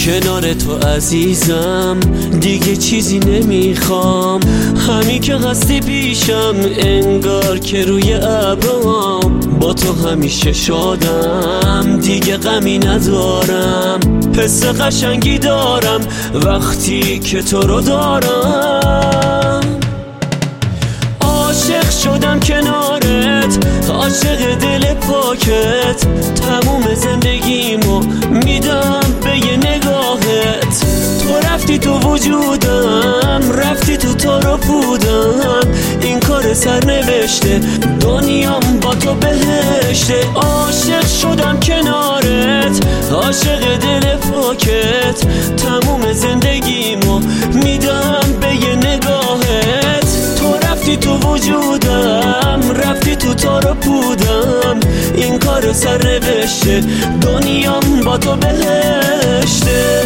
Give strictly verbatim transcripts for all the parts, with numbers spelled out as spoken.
کنار تو عزیزم، دیگه چیزی نمیخوام. همین که هستی پیشم انگار که روی ابرام. با تو همیشه شادم، دیگه غمی ندارم. حس قشنگی دارم وقتی که تو رو دارم. عاشق شدم کنارت، عاشق دل پاکت. تموم زندگیمو میدم به یه نگاهت. تو رفتی تو وجودم، رفتی تو تارو پودم. این کار سرنوشته، دنیام با تو بهشته. عاشق شدم کنارت، عاشق دل پاکت. تموم زندگیمو میدم به یه نگاهت. تو رفتی تو وجودم، رفتی تو تارو پودم. این کار سرنوشته، دنیام با تو بهشته.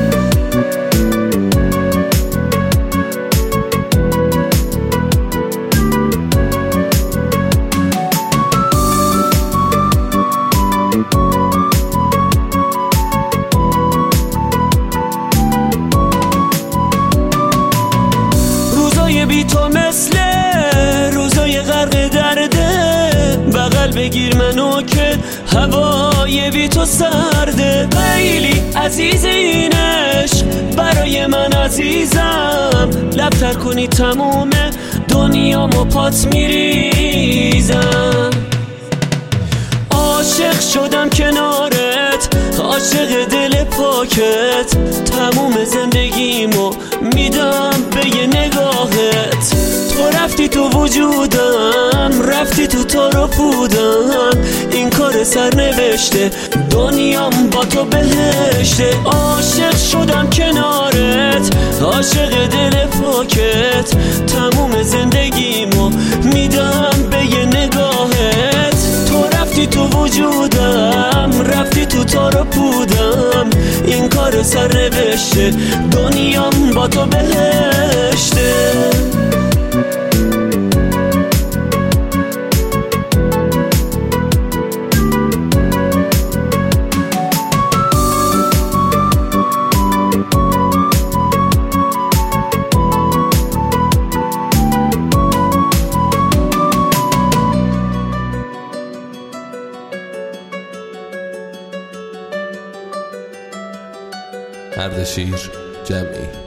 روزای بی تو مثل روزای غرق درده. بغل بگیر منو که هوای بی تو سرده. خیلی عزیز این عشق برای من عزیزم. لبتر کنی تموم دنیامو پات میریزم. عاشق شدم کنارت، عاشق دل پاکت. تموم زندگیمو میدم به یه نگاهت. تو رفتی تو وجودم، رفتی تو تارو پودم. این کار سرنوشته، دنیام با تو بهشته. عاشق شدم کنارت، عاشق دل پاکت. تموم زندگیمو میدم به یه نگاهت. تو رفتی تو وجودم، رفتی تو تارو پودم. این کار سرنوشته، دنیام با تو بهشته. اردشیر جمعی.